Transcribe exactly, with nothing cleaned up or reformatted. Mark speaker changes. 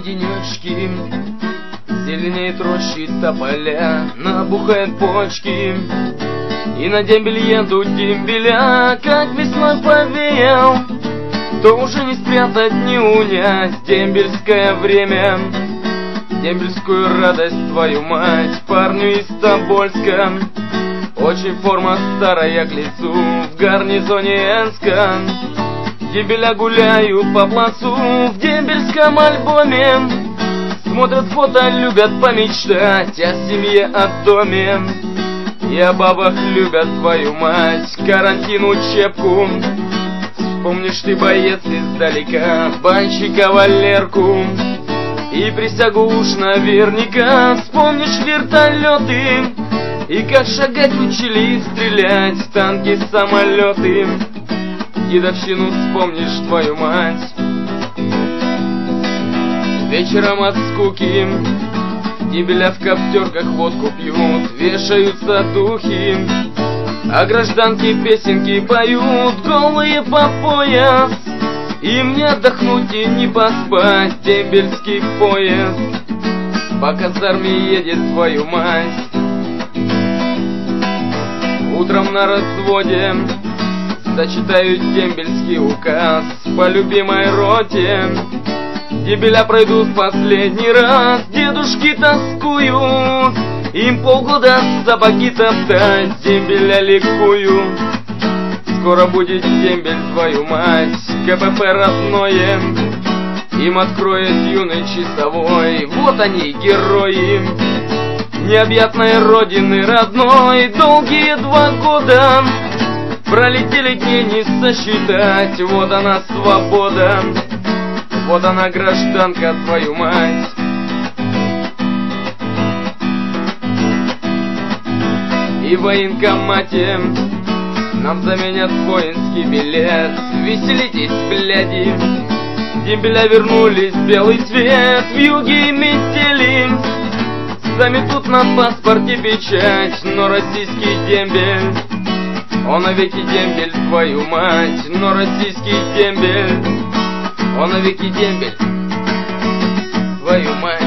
Speaker 1: денечки, зеленеет рощи тополя, набухают почки, и на дембель едут дембеля. Как весной повеял, то уже не спрятать, не унять дембельское время, дембельскую радость, твою мать, парню из Тобольска. Очень форма старая к лицу, в гарнизоне Энска. Дембеля гуляют по плацу в дембельском альбоме, смотрят фото, любят помечтать о семье, о доме. И о бабах любят, твою мать, карантин, учебку. Вспомнишь ты, боец, издалека банщика Валерку, и присягу уж наверняка вспомнишь вертолеты, и как шагать учили и стрелять танки, самолеты. Дедовщину вспомнишь, твою мать. Вечером от скуки дембеля в коптерках водку пьют, вешаются духи, а гражданки песенки поют, голые по пояс. Им не отдохнуть и не поспать, дембельский поезд по казарме едет, твою мать. Утром на разводе зачитают дембельский указ по любимой роте. Дембеля пройдут в последний раз, дедушки тоскуют, им полгода сапоги топтать, дембеля ликуют. Скоро будет дембель, твою мать, КПП родное им откроет юный часовой. Вот они, герои необъятной родины родной. Долгие два года пролетели дни не сосчитать. Вот она, свобода, вот она, гражданка, твою мать. И в военкомате нам заменят воинский билет. Веселитесь, бляди, дембеля вернулись в белый свет. В юге метели, заметут на паспорте печать, но российский дембель, он навеки дембель, твою мать. Но российский дембель, он навеки дембель, твою мать.